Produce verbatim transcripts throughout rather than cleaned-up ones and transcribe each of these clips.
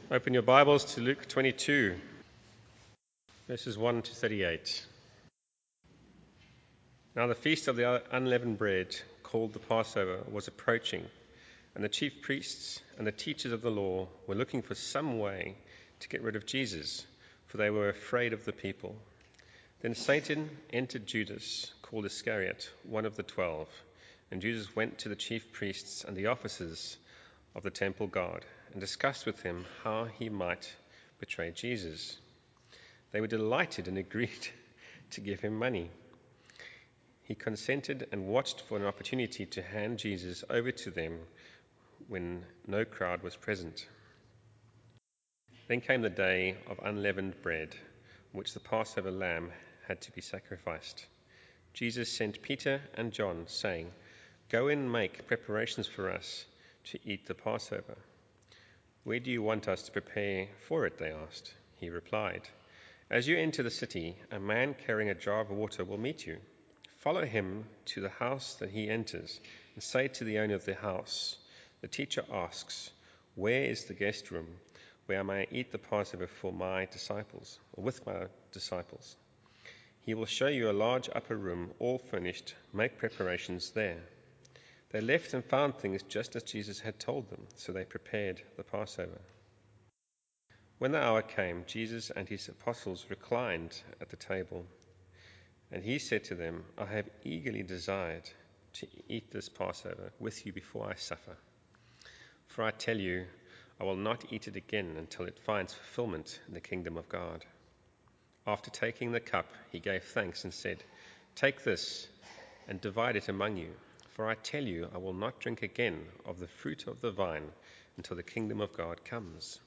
Open your Bibles to Luke twenty-two, verses one to thirty-eight. Now the feast of the unleavened bread, called the Passover, was approaching, and the chief priests and the teachers of the law were looking for some way to get rid of Jesus, for they were afraid of the people. Then Satan entered Judas, called Iscariot, one of the twelve, and Judas went to the chief priests and the officers of the temple guard and discussed with him how he might betray Jesus. They were delighted and agreed to give him money. He consented and watched for an opportunity to hand Jesus over to them when no crowd was present. Then came the day of unleavened bread, on which the Passover lamb had to be sacrificed. Jesus sent Peter and John, saying, "Go and make preparations for us to eat the Passover." "Where do you want us to prepare for it?" they asked. He replied, "As you enter the city, a man carrying a jar of water will meet you. Follow him to the house that he enters, and say to the owner of the house, 'The teacher asks, where is the guest room where I may eat the Passover for my disciples, or with my disciples?' He will show you a large upper room, all furnished. Make preparations there." They left and found things just as Jesus had told them, so they prepared the Passover. When the hour came, Jesus and his apostles reclined at the table, and he said to them, "I have eagerly desired to eat this Passover with you before I suffer. For I tell you, I will not eat it again until it finds fulfillment in the kingdom of God." After taking the cup, he gave thanks and said, "Take this and divide it among you. For I tell you, I will not drink again of the fruit of the vine until the kingdom of God comes."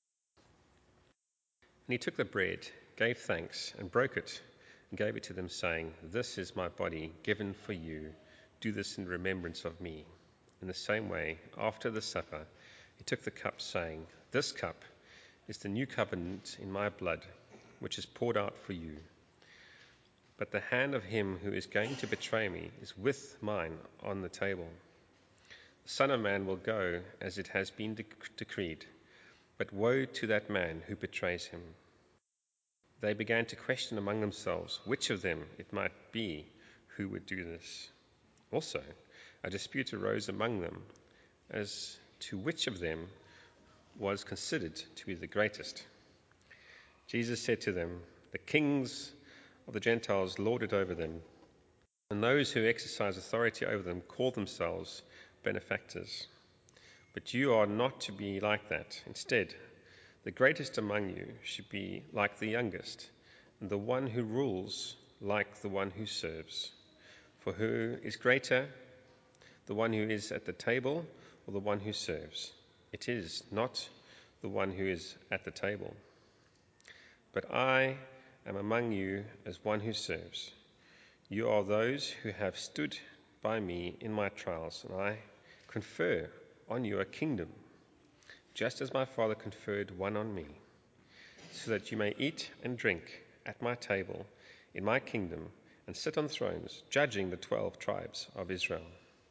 And he took the bread, gave thanks, and broke it, and gave it to them, saying, "This is my body given for you. Do this in remembrance of me." In the same way, after the supper, he took the cup, saying, "This cup is the new covenant in my blood, which is poured out for you. But the hand of him who is going to betray me is with mine on the table. The Son of Man will go as it has been dec- decreed, but woe to that man who betrays him." They began to question among themselves which of them it might be who would do this. Also, a dispute arose among them as to which of them was considered to be the greatest. Jesus said to them, "The kings of the Gentiles lord it over them, and those who exercise authority over them call themselves benefactors. But you are not to be like that. Instead, the greatest among you should be like the youngest, and the one who rules like the one who serves. For who is greater, the one who is at the table or the one who serves? It is not the one who is at the table. But I am among you as one who serves. You are those who have stood by me in my trials, and I confer on you a kingdom, just as my Father conferred one on me, so that you may eat and drink at my table in my kingdom and sit on thrones, judging the twelve tribes of Israel.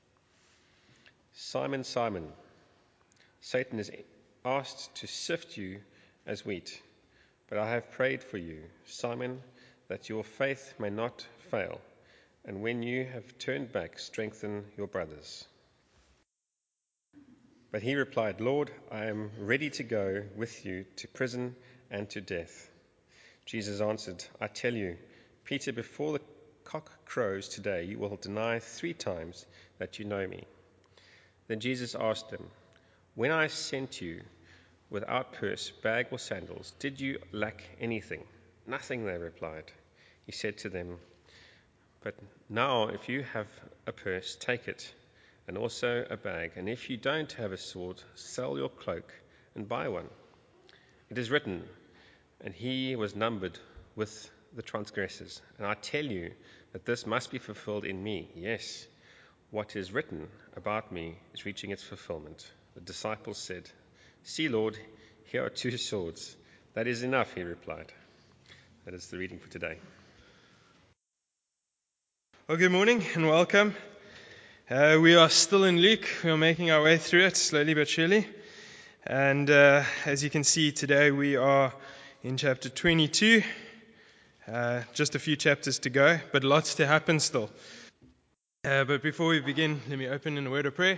Simon, Simon, Satan is asked to sift you as wheat. But I have prayed for you, Simon, that your faith may not fail, and when you have turned back, strengthen your brothers." But he replied, "Lord, I am ready to go with you to prison and to death." Jesus answered, "I tell you, Peter, before the cock crows today, you will deny three times that you know me." Then Jesus asked them, "When I sent you without purse, bag, or sandals, did you lack anything?" "Nothing," they replied. He said to them, "But now if you have a purse, take it, and also a bag. And if you don't have a sword, sell your cloak and buy one. It is written, 'And he was numbered with the transgressors.' And I tell you that this must be fulfilled in me. Yes, what is written about me is reaching its fulfillment." The disciples said, "See, Lord, here are two swords." "That is enough," he replied. That is the reading for today. Well, good morning and welcome. Uh, we are still in Luke. We are making our way through it slowly but surely. And uh, as you can see, today we are in chapter twenty-two. Uh, just a few chapters to go, but lots to happen still. Uh, but before we begin, let me open in a word of prayer.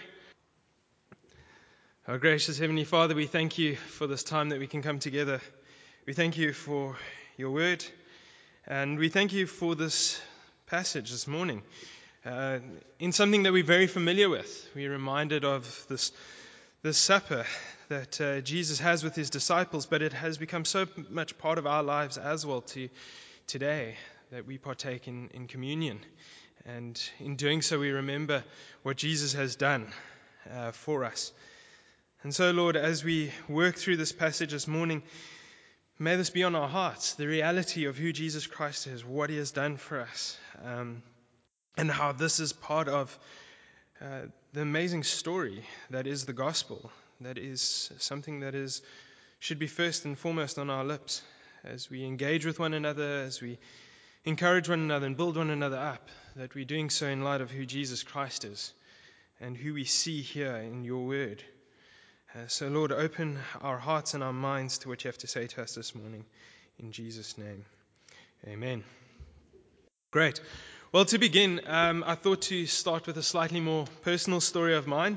Our gracious Heavenly Father, we thank you for this time that we can come together. We thank you for your word, and we thank you for this passage this morning. Uh, in something that we're very familiar with, we're reminded of this, this supper that uh, Jesus has with his disciples, but it has become so much part of our lives as well to today that we partake in, in communion. And in doing so, we remember what Jesus has done uh, for us. And so, Lord, as we work through this passage this morning, may this be on our hearts, the reality of who Jesus Christ is, what he has done for us, um, and how this is part of uh, the amazing story that is the gospel, that is something that is should be first and foremost on our lips as we engage with one another, as we encourage one another and build one another up, that we're doing so in light of who Jesus Christ is and who we see here in your word. Uh, so, Lord, open our hearts and our minds to what you have to say to us this morning. In Jesus' name, amen. Great. Well, to begin, um, I thought to start with a slightly more personal story of mine.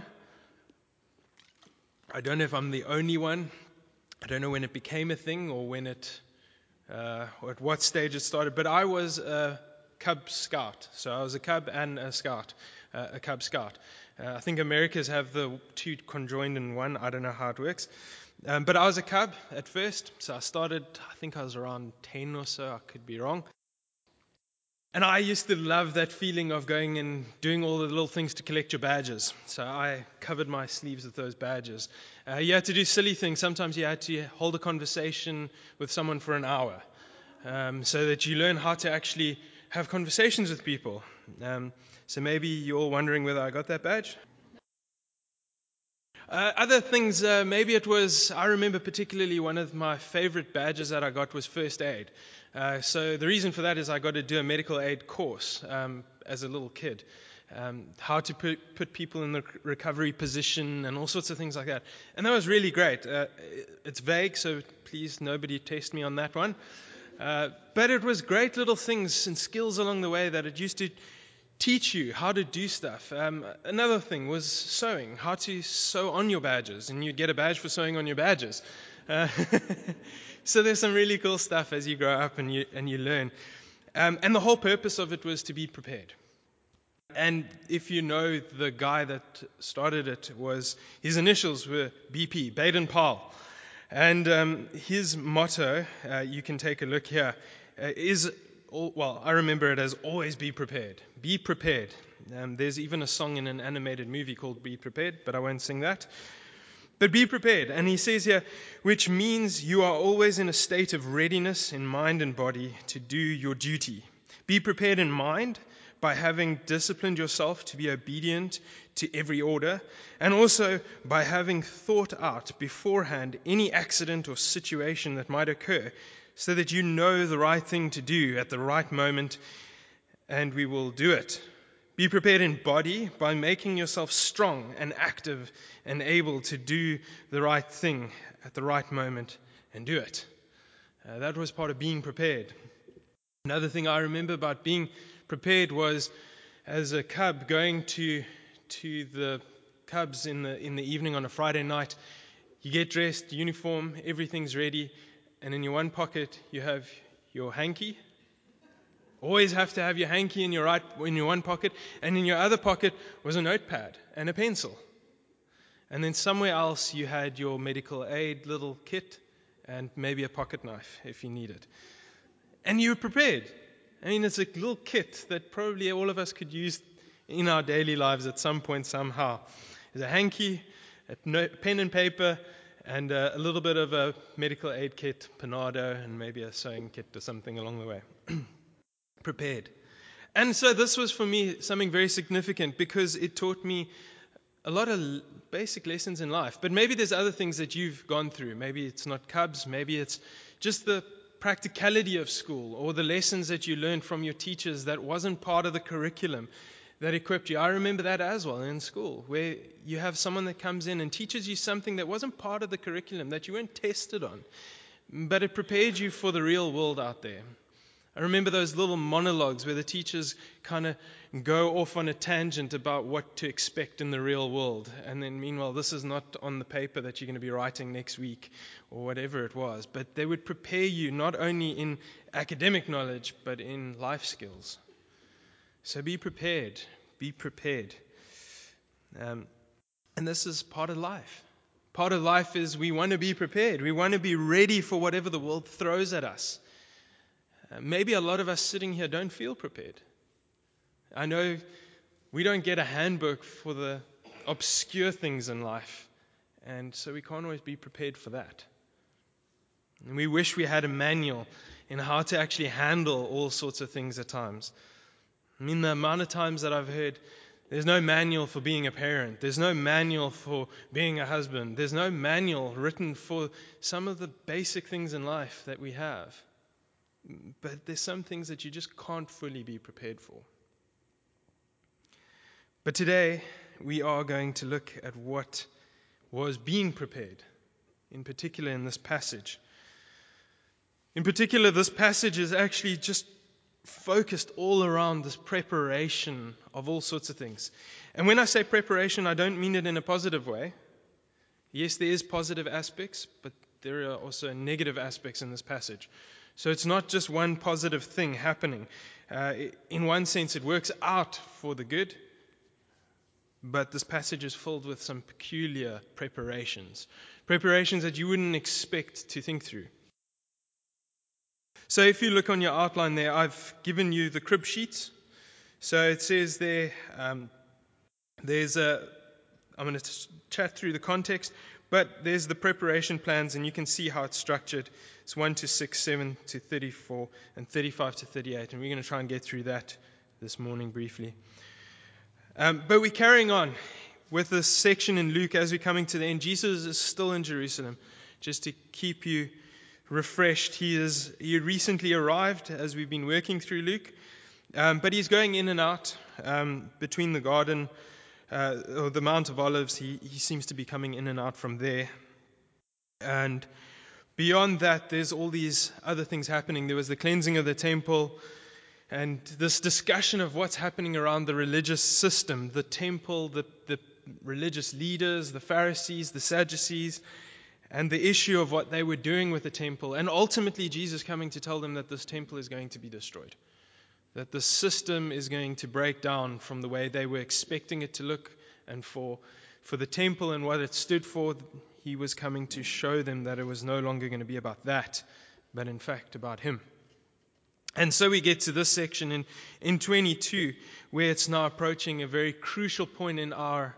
I don't know if I'm the only one. I don't know when it became a thing or when it, uh, or at what stage it started, but I was a Cub Scout. So I was a Cub and a Scout, uh, a Cub Scout. Uh, I think Americas have the two conjoined in one. I don't know how it works. Um, but I was a Cub at first. So I started, I think I was around ten or so. I could be wrong. And I used to love that feeling of going and doing all the little things to collect your badges. So I covered my sleeves with those badges. Uh, you had to do silly things. Sometimes you had to hold a conversation with someone for an hour um, so that you learn how to actually have conversations with people. Um, so maybe you're all wondering whether I got that badge. Uh, other things, uh, maybe it was, I remember particularly one of my favorite badges that I got was first aid. Uh, so the reason for that is I got to do a medical aid course um, as a little kid. Um, how to put, put people in the recovery position and all sorts of things like that. And that was really great. Uh, it's vague, so please nobody test me on that one. Uh, but it was great little things and skills along the way that it used to teach you how to do stuff. Um, another thing was sewing, how to sew on your badges, and you'd get a badge for sewing on your badges. Uh, so there's some really cool stuff as you grow up and you and you learn. Um, and the whole purpose of it was to be prepared. And if you know the guy that started it, was his initials were B P, Baden Powell. And um, his motto, uh, you can take a look here, uh, is well, I remember it as always be prepared. Be prepared. Um, there's even a song in an animated movie called Be Prepared, but I won't sing that. But be prepared. And he says here, which means you are always in a state of readiness in mind and body to do your duty. Be prepared in mind by having disciplined yourself to be obedient to every order, and also by having thought out beforehand any accident or situation that might occur, so that you know the right thing to do at the right moment, and we will do it. Be prepared in body by making yourself strong and active and able to do the right thing at the right moment and do it. Uh, that was part of being prepared. Another thing I remember about being prepared was, as a Cub, going to to the Cubs in the in the evening on a Friday night. You get dressed, uniform, everything's ready. And in your one pocket, you have your hanky. Always have to have your hanky in your right, in your one pocket. And in your other pocket was a notepad and a pencil. And then somewhere else, you had your medical aid little kit and maybe a pocket knife if you need it. And you were prepared. I mean, it's a little kit that probably all of us could use in our daily lives at some point somehow. There's a hanky, a pen and paper, and uh, a little bit of a medical aid kit, Panado, and maybe a sewing kit or something along the way. Prepared. And so this was for me something very significant because it taught me a lot of basic lessons in life. But maybe there's other things that you've gone through. Maybe it's not Cubs. Maybe it's just the practicality of school or the lessons that you learned from your teachers that wasn't part of the curriculum that equipped you. I remember that as well in school, where you have someone that comes in and teaches you something that wasn't part of the curriculum, that you weren't tested on, but it prepared you for the real world out there. I remember those little monologues where the teachers kind of go off on a tangent about what to expect in the real world. And then meanwhile, this is not on the paper that you're going to be writing next week or whatever it was. But they would prepare you not only in academic knowledge, but in life skills. So be prepared. Be prepared. Um, and this is part of life. Part of life is we want to be prepared. We want to be ready for whatever the world throws at us. Uh, maybe a lot of us sitting here don't feel prepared. I know we don't get a handbook for the obscure things in life, and so we can't always be prepared for that. And we wish we had a manual in how to actually handle all sorts of things at times. I mean, the amount of times that I've heard, there's no manual for being a parent. There's no manual for being a husband. There's no manual written for some of the basic things in life that we have. But there's some things that you just can't fully be prepared for. But today, we are going to look at what was being prepared, in particular in this passage. In particular, this passage is actually just focused all around this preparation of all sorts of things. And when I say preparation, I don't mean it in a positive way. Yes, there is positive aspects, but there are also negative aspects in this passage. So it's not just one positive thing happening. Uh, in one sense, it works out for the good, but this passage is filled with some peculiar preparations. Preparations that you wouldn't expect to think through. So if you look on your outline there, I've given you the crib sheets. So it says there, um, there's a, I'm going to chat through the context, but there's the preparation plans, and you can see how it's structured. It's one to six, seven to thirty-four, and thirty-five to thirty-eight, and we're going to try and get through that this morning briefly. Um, but we're carrying on with this section in Luke as we're coming to the end. Jesus is still in Jerusalem, just to keep you refreshed. He is he recently arrived as we've been working through Luke, um, but he's going in and out um, between the garden uh, or the Mount of Olives. He, he seems to be coming in and out from there. And beyond that, there's all these other things happening. There was the cleansing of the temple, and this discussion of what's happening around the religious system, the temple, the, the religious leaders, the Pharisees, the Sadducees, and the issue of what they were doing with the temple. And ultimately, Jesus coming to tell them that this temple is going to be destroyed, that the system is going to break down from the way they were expecting it to look. And for, for the temple and what it stood for, he was coming to show them that it was no longer going to be about that, but in fact about him. And so we get to this section in, in twenty-two, where it's now approaching a very crucial point in our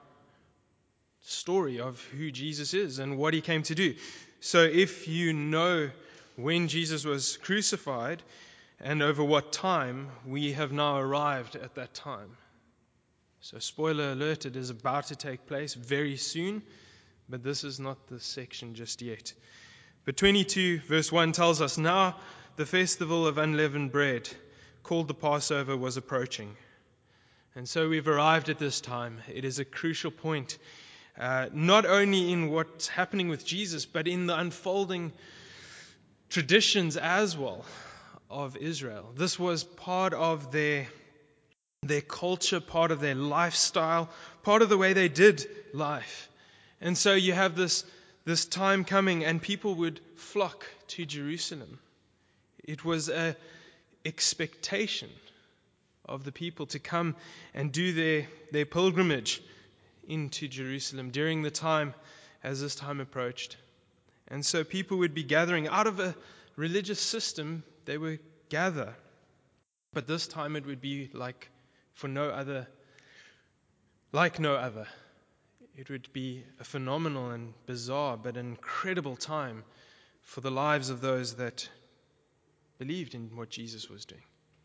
story of who Jesus is and what he came to do. So if you know when Jesus was crucified and over what time, we have now arrived at that time. So spoiler alert, it is about to take place very soon, but this is not the section just yet. But twenty-two verse one tells us, now the festival of unleavened bread, called the Passover, was approaching. And so we've arrived at this time. It is a crucial point. Uh, not only in what's happening with Jesus, but in the unfolding traditions as well of Israel. This was part of their, their culture, part of their lifestyle, part of the way they did life. And so you have this, this time coming, and people would flock to Jerusalem. It was an expectation of the people to come and do their, their pilgrimage into Jerusalem during the time as this time approached. And so people would be gathering out of a religious system. They would gather, but this time it would be like for no other, like no other. It would be a phenomenal and bizarre but an incredible time for the lives of those that believed in what Jesus was doing.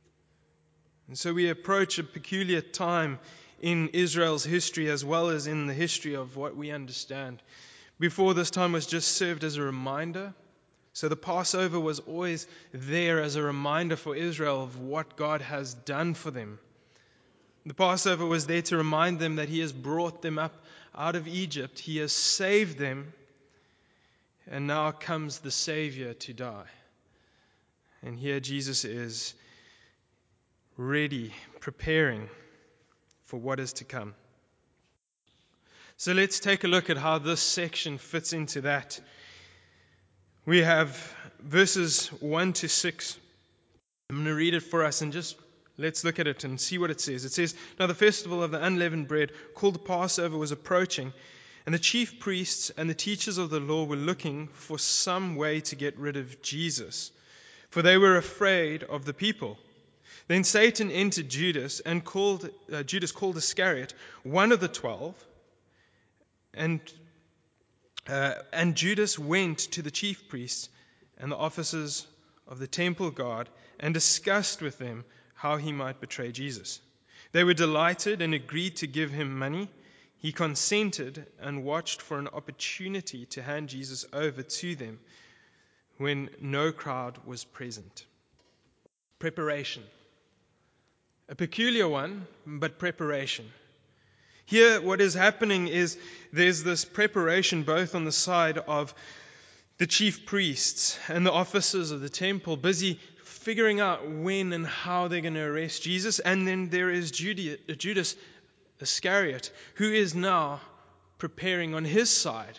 And so we approach a peculiar time in Israel's history as well as in the history of what we understand. Before, this time was just served as a reminder. So the Passover was always there as a reminder for Israel of what God has done for them. The Passover was there to remind them that he has brought them up out of Egypt. He has saved them. And now comes the Savior to die. And here Jesus is ready, preparing for what is to come. So let's take a look at how this section fits into that. We have verses one to six. I'm going to read it for us and just let's look at it and see what it says. It says, "Now the festival of the unleavened bread, called the Passover, was approaching, and the chief priests and the teachers of the law were looking for some way to get rid of Jesus, for they were afraid of the people. Then Satan entered Judas, and called uh, Judas called Iscariot, one of the twelve, and uh, and Judas went to the chief priests and the officers of the temple guard and discussed with them how he might betray Jesus. They were delighted and agreed to give him money. He consented and watched for an opportunity to hand Jesus over to them when no crowd was present." Preparation. A peculiar one, but preparation. Here, what is happening is there's this preparation both on the side of the chief priests and the officers of the temple, busy figuring out when and how they're going to arrest Jesus. And then there is Judas Iscariot, who is now preparing on his side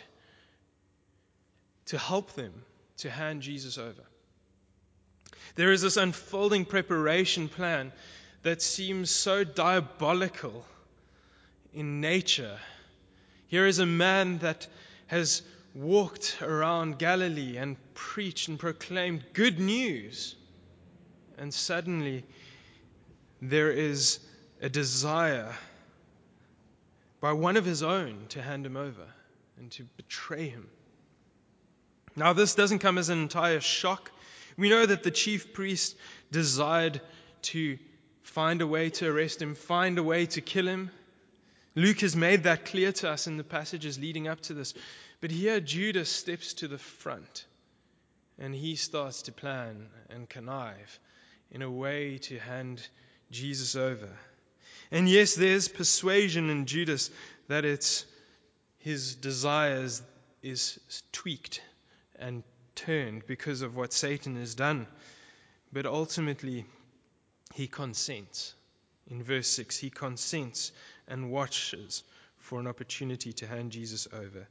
to help them to hand Jesus over. There is this unfolding preparation plan that seems so diabolical in nature. Here is a man that has walked around Galilee and preached and proclaimed good news. And suddenly there is a desire by one of his own to hand him over and to betray him. Now, this doesn't come as an entire shock. We know that the chief priest desired to find a way to arrest him, find a way to kill him. Luke has made that clear to us in the passages leading up to this. But here Judas steps to the front and he starts to plan and connive in a way to hand Jesus over. And yes, there's persuasion in Judas that it's his desires is tweaked and turned because of what Satan has done. But ultimately, he consents. In verse six, he consents and watches for an opportunity to hand Jesus over.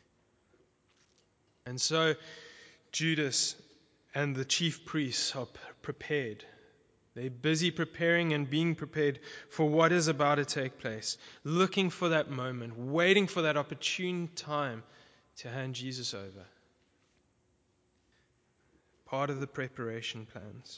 And so Judas and the chief priests are prepared. They're busy preparing and being prepared for what is about to take place, looking for that moment, waiting for that opportune time to hand Jesus over. Part of the preparation plans.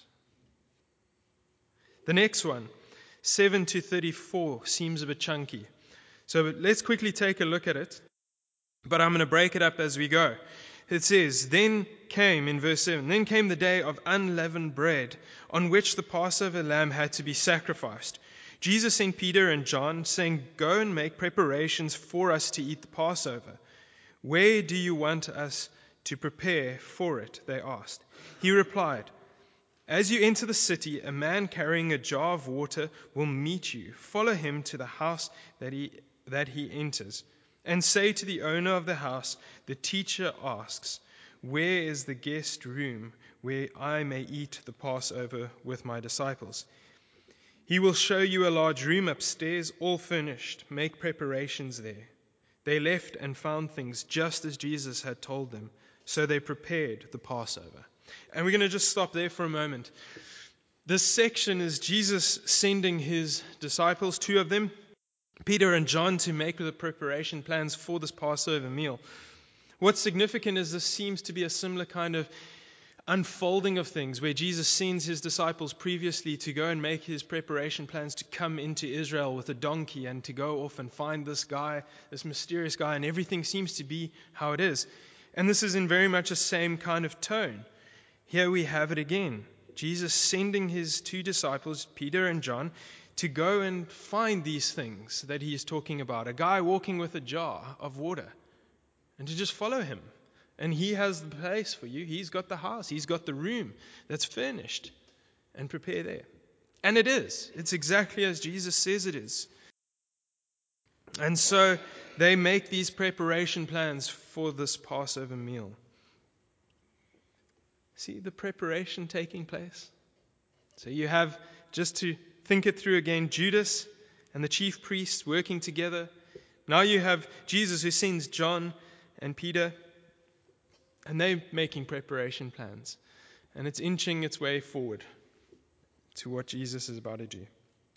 The next one, seven to thirty-four, seems a bit chunky. So let's quickly take a look at it. But I'm going to break it up as we go. It says, then came, in verse seven, then came the day of unleavened bread, on which the Passover lamb had to be sacrificed. Jesus sent Peter and John, saying, go and make preparations for us to eat the Passover. Where do you want us to prepare for it? They asked. He replied, as you enter the city, a man carrying a jar of water will meet you. Follow him to the house that he, that he enters. And say to the owner of the house, the teacher asks, where is the guest room where I may eat the Passover with my disciples? He will show you a large room upstairs, all furnished. Make preparations there. They left and found things just as Jesus had told them. So they prepared the Passover. And we're going to just stop there for a moment. This section is Jesus sending his disciples, two of them, Peter and John, to make the preparation plans for this Passover meal. What's significant is this seems to be a similar kind of unfolding of things where Jesus sends his disciples previously to go and make his preparation plans to come into Israel with a donkey and to go off and find this guy, this mysterious guy, and everything seems to be how it is. And this is in very much the same kind of tone. Here we have it again. Jesus sending his two disciples, Peter and John, to go and find these things that he is talking about. A guy walking with a jar of water. And to just follow him. And he has the place for you. He's got the house. He's got the room that's furnished. And prepare there. And it is. It's exactly as Jesus says it is. And so they make these preparation plans for this Passover meal. See the preparation taking place? So you have, just to think it through again, Judas and the chief priests working together. Now you have Jesus who sends John and Peter, and they're making preparation plans. And it's inching its way forward to what Jesus is about to do.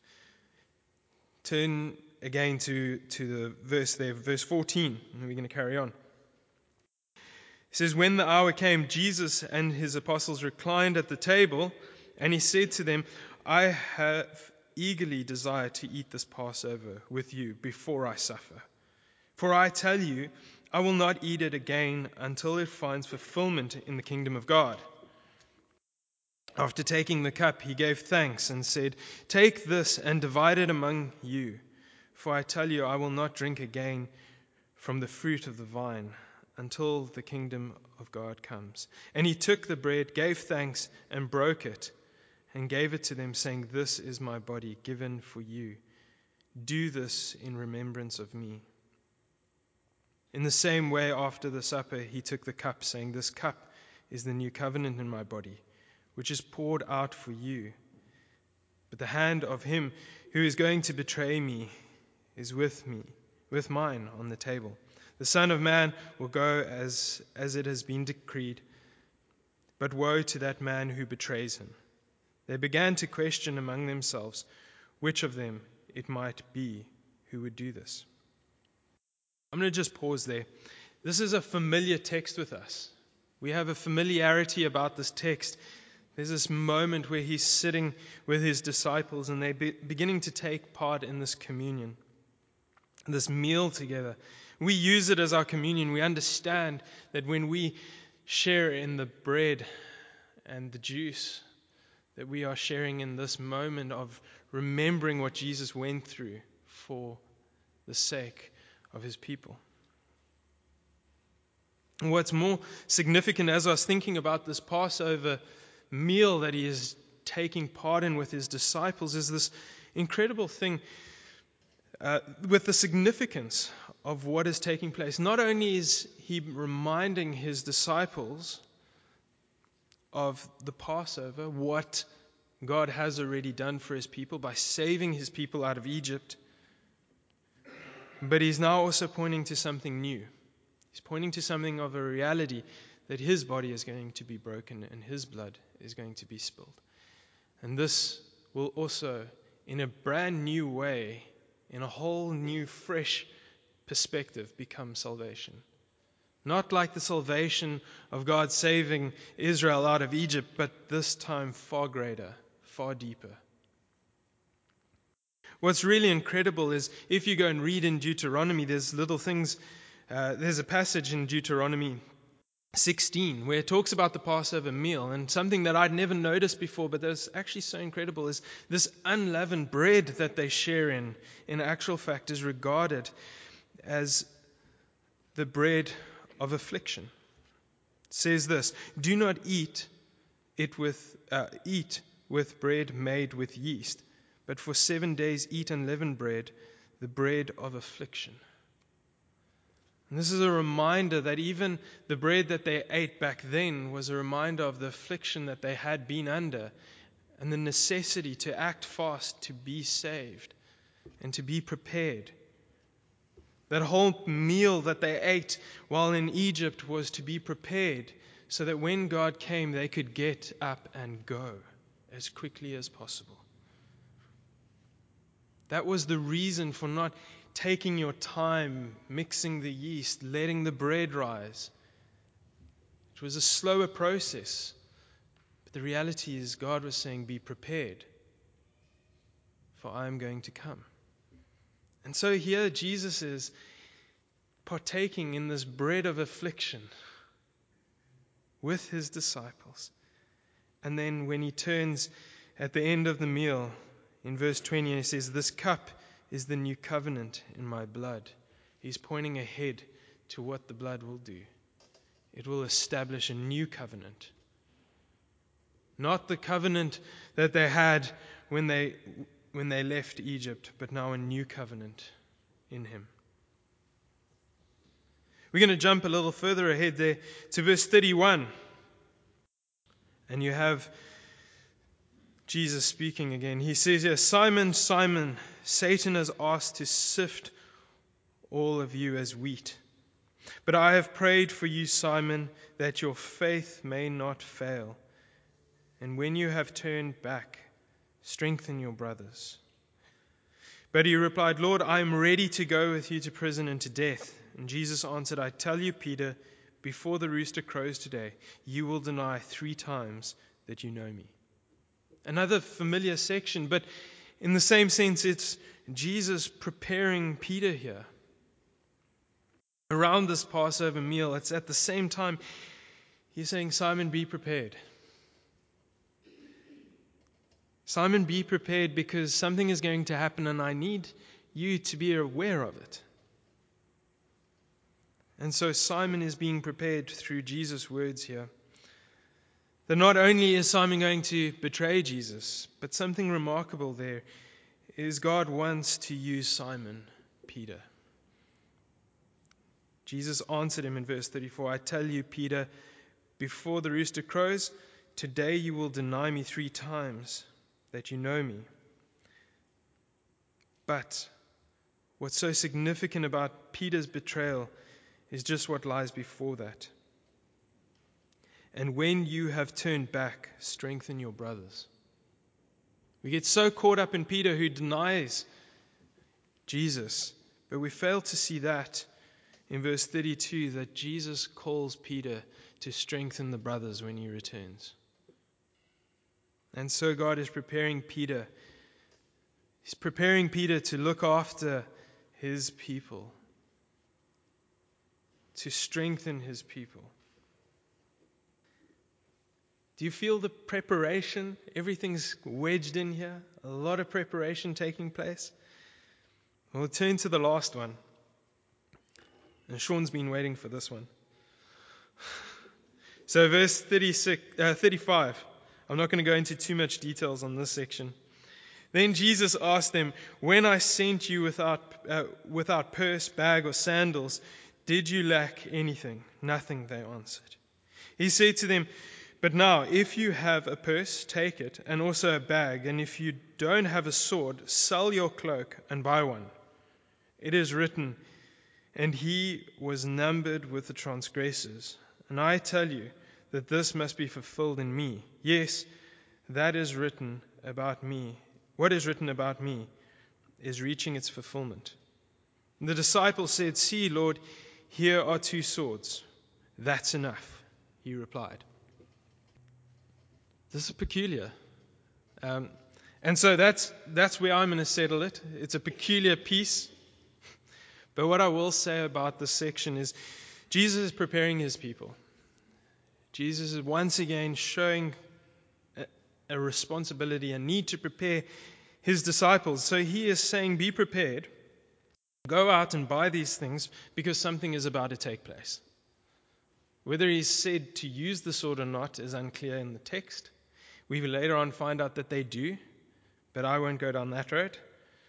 Turn again to, to the verse there, verse fourteen, and we're going to carry on. It says, when the hour came, Jesus and his apostles reclined at the table, and he said to them, I have eagerly desired to eat this Passover with you before I suffer. For I tell you, I will not eat it again until it finds fulfillment in the kingdom of God. After taking the cup, he gave thanks and said, take this and divide it among you. For I tell you, I will not drink again from the fruit of the vine until the kingdom of God comes. And he took the bread, gave thanks, and broke it, and gave it to them, saying, this is my body given for you. Do this in remembrance of me. In the same way, after the supper, he took the cup, saying, this cup is the new covenant in my body, which is poured out for you. But the hand of him who is going to betray me is with me, with mine on the table. The Son of Man will go as, as it has been decreed, but woe to that man who betrays him. They began to question among themselves which of them it might be who would do this. I'm going to just pause there. This is a familiar text with us. We have a familiarity about this text. There's this moment where he's sitting with his disciples and they're be- beginning to take part in this communion, this meal together. We use it as our communion. We understand that when we share in the bread and the juice, that we are sharing in this moment of remembering what Jesus went through for the sake of his people. And what's more significant, as I was thinking about this Passover meal that he is taking part in with his disciples, is this incredible thing uh, with the significance of what is taking place. Not only is he reminding his disciples of the Passover, what God has already done for his people by saving his people out of Egypt, but he's now also pointing to something new. He's pointing to something of a reality that his body is going to be broken and his blood is going to be spilled. And this will also, in a brand new way, in a whole new, fresh perspective, become salvation. Not like the salvation of God saving Israel out of Egypt, but this time far greater, far deeper. What's really incredible is if you go and read in Deuteronomy, there's little things, uh, there's a passage in Deuteronomy sixteen where it talks about the Passover meal, and something that I'd never noticed before, but that's actually so incredible, is this unleavened bread that they share in, in actual fact, is regarded as the bread of affliction. It says this, do not eat it with uh, eat with bread made with yeast, but for seven days eat unleavened bread, the bread of affliction. And this is a reminder that even the bread that they ate back then was a reminder of the affliction that they had been under and the necessity to act fast to be saved and to be prepared. That whole meal that they ate while in Egypt was to be prepared so that when God came, they could get up and go as quickly as possible. That was the reason for not taking your time, mixing the yeast, letting the bread rise. It was a slower process. But the reality is God was saying, be prepared, for I am going to come. And so here Jesus is partaking in this bread of affliction with his disciples. And then when he turns at the end of the meal, in verse twenty, he says, this cup is the new covenant in my blood. He's pointing ahead to what the blood will do. It will establish a new covenant. Not the covenant that they had when they when they left Egypt, but now a new covenant in him. We're going to jump a little further ahead there to verse thirty-one. And you have Jesus speaking again. He says here, Simon, Simon, Satan has asked to sift all of you as wheat. But I have prayed for you, Simon, that your faith may not fail. And when you have turned back, strengthen your brothers. But he replied, Lord, I am ready to go with you to prison and to death. And Jesus answered, I tell you, Peter, before the rooster crows today, you will deny three times that you know me. Another familiar section, but in the same sense, it's Jesus preparing Peter here. Around this Passover meal, it's at the same time, he's saying, Simon, be prepared. Simon, be prepared because something is going to happen and I need you to be aware of it. And so Simon is being prepared through Jesus' words here. That not only is Simon going to betray Jesus, but something remarkable there is God wants to use Simon Peter. Jesus answered him in verse thirty-four, I tell you, Peter, before the rooster crows, today you will deny me three times that you know me. But what's so significant about Peter's betrayal is just what lies before that. And when you have turned back, strengthen your brothers. We get so caught up in Peter who denies Jesus, but we fail to see that in verse thirty-two, that Jesus calls Peter to strengthen the brothers when he returns. And so God is preparing Peter. He's preparing Peter to look after his people, to strengthen his people. Do you feel the preparation? Everything's wedged in here. A lot of preparation taking place. We'll turn to the last one. And Sean's been waiting for this one. So verse thirty-six, uh, thirty-five. I'm not going to go into too much details on this section. Then Jesus asked them, when I sent you without, uh, without purse, bag, or sandals, did you lack anything? Nothing, they answered. He said to them, but now, if you have a purse, take it, and also a bag, and if you don't have a sword, sell your cloak and buy one. It is written, and he was numbered with the transgressors. And I tell you that this must be fulfilled in me. Yes, that is written about me. What is written about me is reaching its fulfillment. And the disciples said, see, Lord, here are two swords. That's enough, he replied. This is peculiar. Um, and so that's that's where I'm going to settle it. It's a peculiar piece. But what I will say about this section is Jesus is preparing his people. Jesus is once again showing a, a responsibility, a need to prepare his disciples. So he is saying, be prepared. Go out and buy these things because something is about to take place. Whether he's said to use the sword or not is unclear in the text. We will later on find out that they do, but I won't go down that road.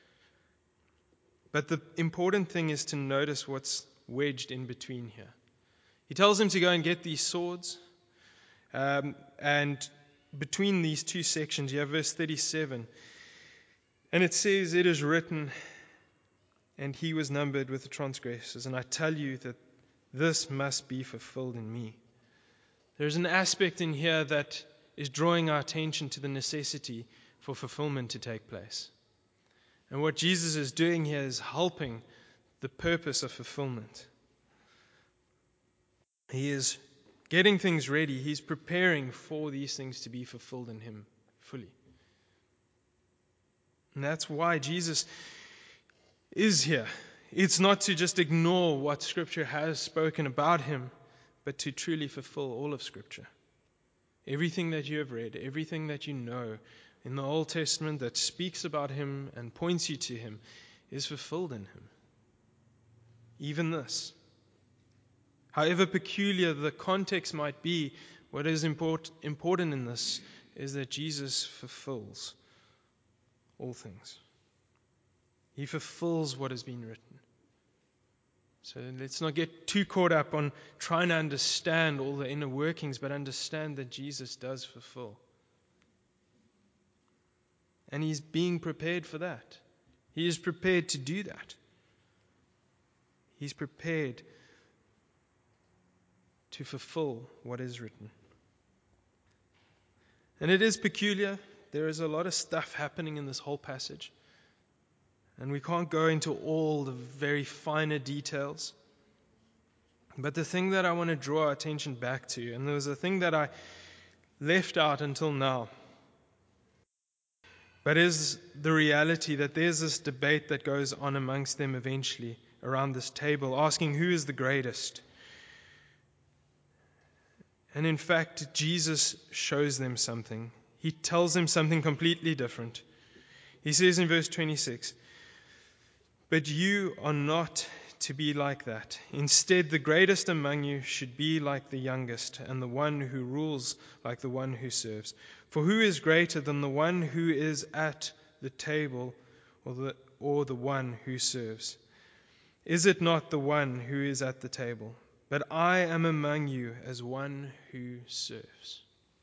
But the important thing is to notice what's wedged in between here. He tells them to go and get these swords, um, and between these two sections, you have verse thirty-seven. And it says, it is written, and he was numbered with the transgressors. And I tell you that this must be fulfilled in me. There's an aspect in here that is drawing our attention to the necessity for fulfillment to take place. And what Jesus is doing here is helping the purpose of fulfillment. He is getting things ready. He's preparing for these things to be fulfilled in him fully. And that's why Jesus is here. It's not to just ignore what Scripture has spoken about him, but to truly fulfill all of Scripture. Everything that you have read, everything that you know in the Old Testament that speaks about him and points you to him is fulfilled in him. Even this. However peculiar the context might be, what is import, important in this is that Jesus fulfills all things. He fulfills what has been written. So let's not get too caught up on trying to understand all the inner workings, but understand that Jesus does fulfill. And he's being prepared for that. He is prepared to do that. He's prepared to fulfill what is written. And it is peculiar. There is a lot of stuff happening in this whole passage. And we can't go into all the very finer details. But the thing that I want to draw our attention back to, and there was a thing that I left out until now, but is the reality that there's this debate that goes on amongst them eventually around this table, asking who is the greatest. And in fact, Jesus shows them something. He tells them something completely different. He says in verse twenty-six, "But you are not to be like that. Instead, the greatest among you should be like the youngest, and the one who rules like the one who serves. For who is greater than the one who is at the table, or the, or the one who serves? Is it not the one who is at the table? But I am among you as one who serves."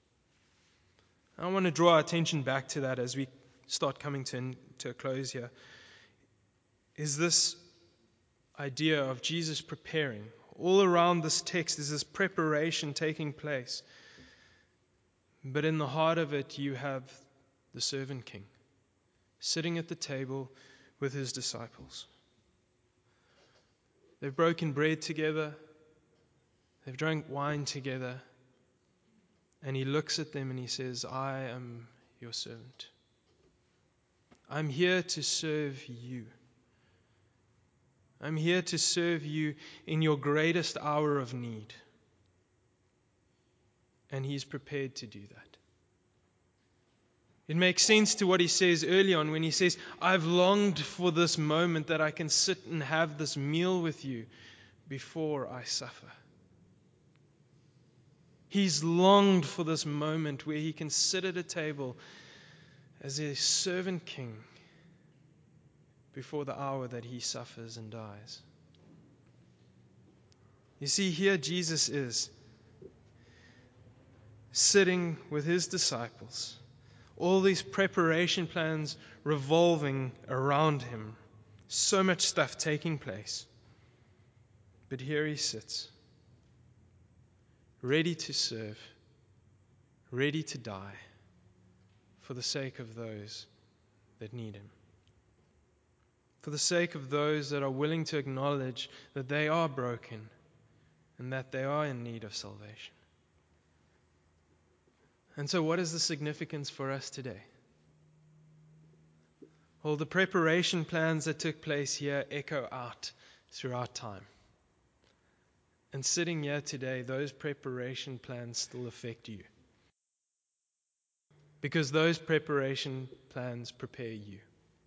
I want to draw our attention back to that as we start coming to, to a close here. Is this idea of Jesus preparing. All around this text is this preparation taking place. But in the heart of it, you have the servant king sitting at the table with his disciples. They've broken bread together. They've drank wine together. And he looks at them and he says, "I am your servant. I'm here to serve you. I'm here to serve you in your greatest hour of need." And he's prepared to do that. It makes sense to what he says early on when he says, "I've longed for this moment that I can sit and have this meal with you before I suffer." He's longed for this moment where he can sit at a table as a servant king before the hour that he suffers and dies. You see, here Jesus is sitting with his disciples, all these preparation plans revolving around him, so much stuff taking place. But here he sits, ready to serve, ready to die for the sake of those that need him. For the sake of those that are willing to acknowledge that they are broken and that they are in need of salvation. And so what is the significance for us today? Well, the preparation plans that took place here echo out throughout time. And sitting here today, those preparation plans still affect you. Because those preparation plans prepare you.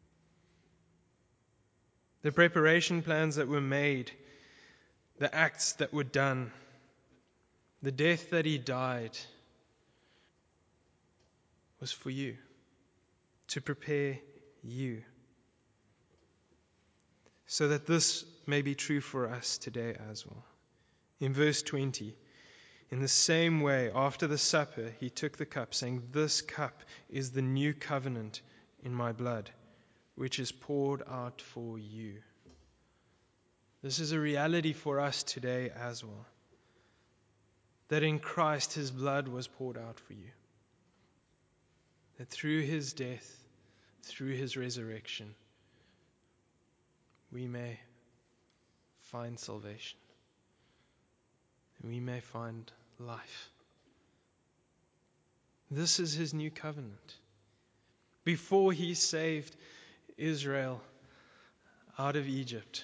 The preparation plans that were made, the acts that were done, the death that he died, was for you, to prepare you, so that this may be true for us today as well. In verse twenty, "In the same way, after the supper, he took the cup, saying, 'This cup is the new covenant in my blood, which is poured out for you.'" This is a reality for us today as well, that in Christ his blood was poured out for you. That through his death, through his resurrection, we may find salvation. And we may find life. This is his new covenant. Before he saved Israel out of Egypt,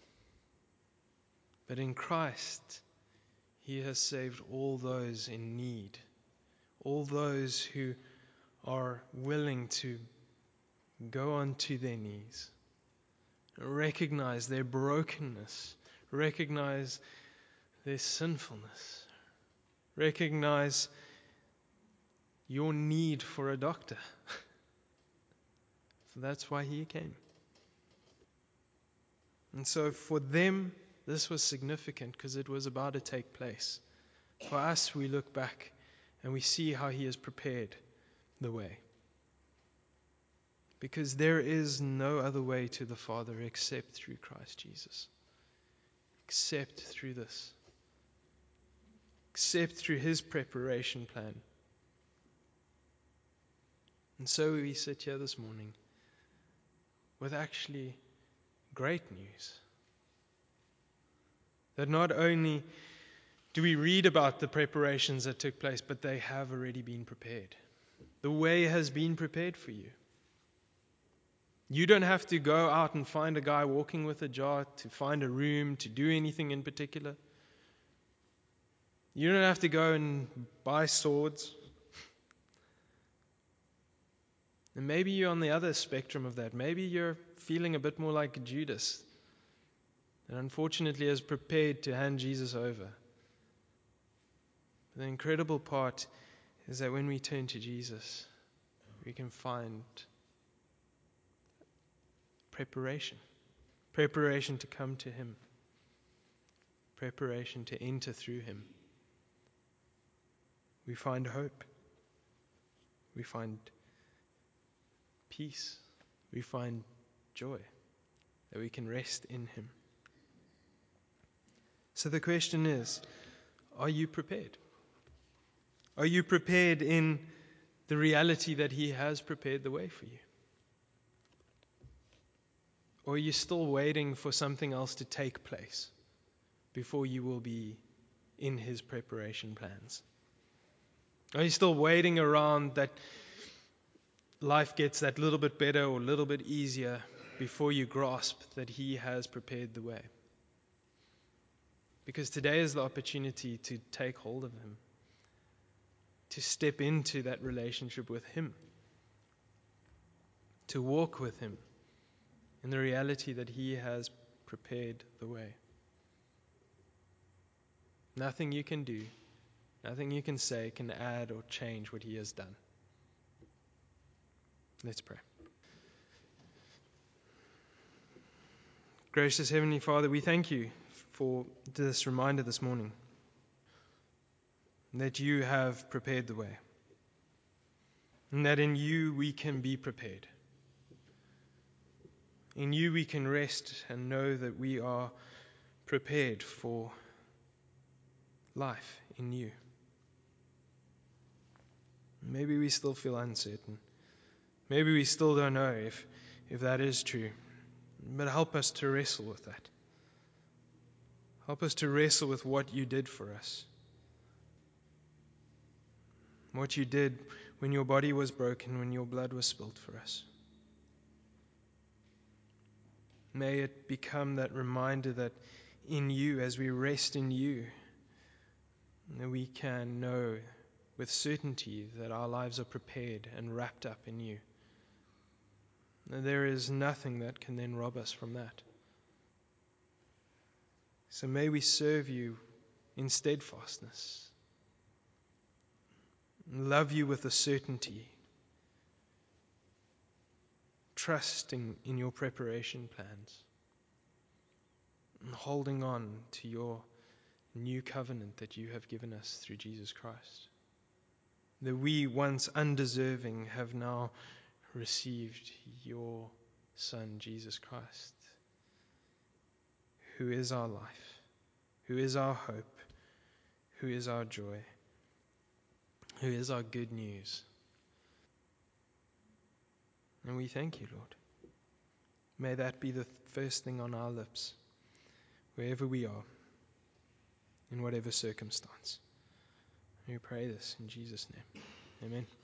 but in Christ, he has saved all those in need, all those who are willing to go onto their knees, recognize their brokenness, recognize their sinfulness, recognize your need for a doctor, For that's why he came. And so for them, this was significant because it was about to take place. For us, we look back and we see how he has prepared the way. Because there is no other way to the Father except through Christ Jesus. Except through this. Except through his preparation plan. And so we sit here this morning with actually great news. That not only do we read about the preparations that took place, but they have already been prepared. The way has been prepared for you. You don't have to go out and find a guy walking with a jar, to find a room, to do anything in particular. You don't have to go and buy swords. And maybe you're on the other spectrum of that. Maybe you're feeling a bit more like Judas, and unfortunately is prepared to hand Jesus over. The incredible part is that when we turn to Jesus, we can find preparation. Preparation to come to him. Preparation to enter through him. We find hope. We find peace. We find joy. That we can rest in him. So the question is, are you prepared? Are you prepared in the reality that he has prepared the way for you? Or are you still waiting for something else to take place before you will be in his preparation plans? Are you still waiting around that life gets that little bit better or a little bit easier before you grasp that he has prepared the way? Because today is the opportunity to take hold of him, to step into that relationship with him, to walk with him in the reality that he has prepared the way. Nothing you can do, nothing you can say can add or change what he has done. Let's pray. Gracious Heavenly Father, we thank you for this reminder this morning that you have prepared the way, and that in you we can be prepared. In you we can rest and know that we are prepared for life in you. Maybe we still feel uncertain. Maybe we still don't know if, if that is true. But help us to wrestle with that. Help us to wrestle with what you did for us. What you did when your body was broken, when your blood was spilled for us. May it become that reminder that in you, as we rest in you, that we can know with certainty that our lives are prepared and wrapped up in you. And there is nothing that can then rob us from that. So may we serve you in steadfastness. Love you with a certainty. Trusting in your preparation plans. And holding on to your new covenant that you have given us through Jesus Christ. That we, once undeserving, have now received your Son, Jesus Christ, who is our life, who is our hope, who is our joy, who is our good news. And we thank you, Lord. May that be the first thing on our lips, wherever we are, in whatever circumstance. We pray this in Jesus' name. Amen.